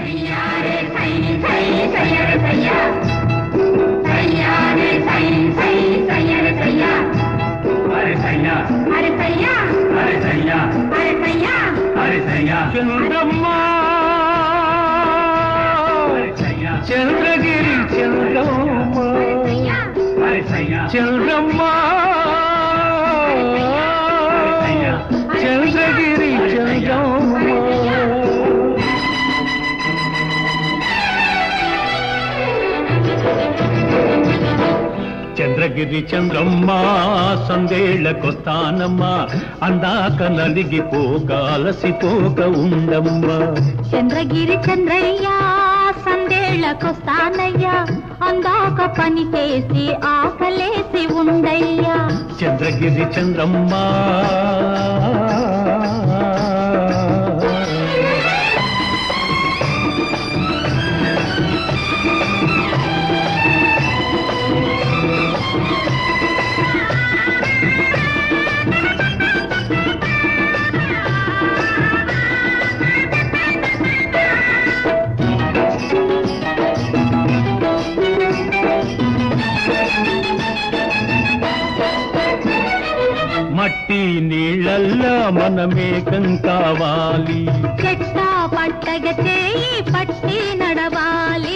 చంద్రమ్మా చంద్రగిరి చంద్రమ్మా చంద్రమ్మా చంద్రగిరి చంద్రమ్మా చంద్రగిరి చంద్రమ్మ సందేళ్లకొస్తానమ్మా అందాక నలిగిపోక అలసిపోక ఉండమ్మా చంద్రగిరి చంద్రయ్య సందేళ్లకొస్తానయ్యా అందాక పని చేసి ఆకలేసి ఉండయ్యా చంద్రగిరి చంద్రమ్మ మట్టి నీళ్ళల్లా మనమేకం కావాలి చెట్ట పట్టగ చేయి పట్టి నడవాలి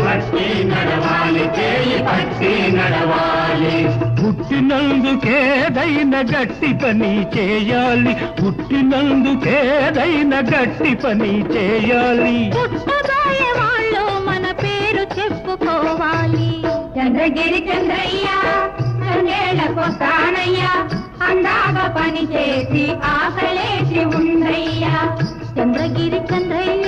చేయి పట్టి నడవాలి పుట్టినందుకేదైన గట్టి పని చేయాలి పుట్టినందుకేదైన గట్టి పని చేయాలి పుట్టబోయే వాళ్ళు మన పేరు చెప్పుకోవాలి చంద్రగిరి చంద్రయ్య సందేళ్లకొస్తానయ్యా అందాక పని చేసి ఆకలేసి ఉండయ్యా చంద్రగిరి చంద్రయ్య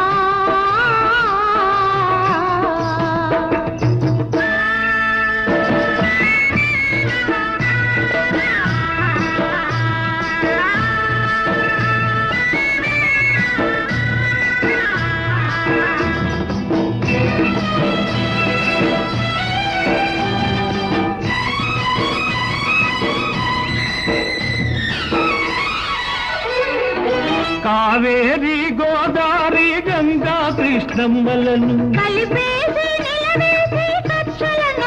కావేరి గోదావరి గంగా కృష్ణమ్మలను కలిపేసి నిలవేసి కక్షలను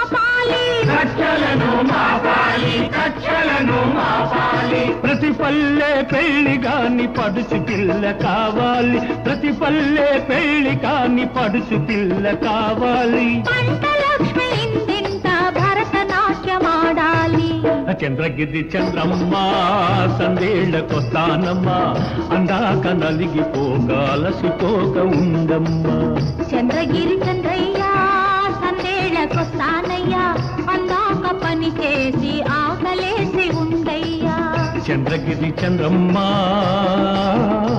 మాపాలి ప్రతి పల్లె పెళ్లి కాని పడుచు పిల్ల కావాలి ప్రతి పల్లె పెళ్లి కాని పడుచు పిల్ల కావాలి పంటలక్ష్మి ఇందింత భరతనాట్యమాడాలి చంద్రగిరి చంద్రమ్మ సందేళ్లకొస్తానమ్మా అందాక నలిగిపోక అలసిపోక ఉండమ్మా చంద్రగిరి చంద్రయ్య సందేళ్లకొస్తానయ్యా అందాక పని చేసి ఆకలేసి ఉండయ్యా చంద్రగిరి చంద్రమ్మ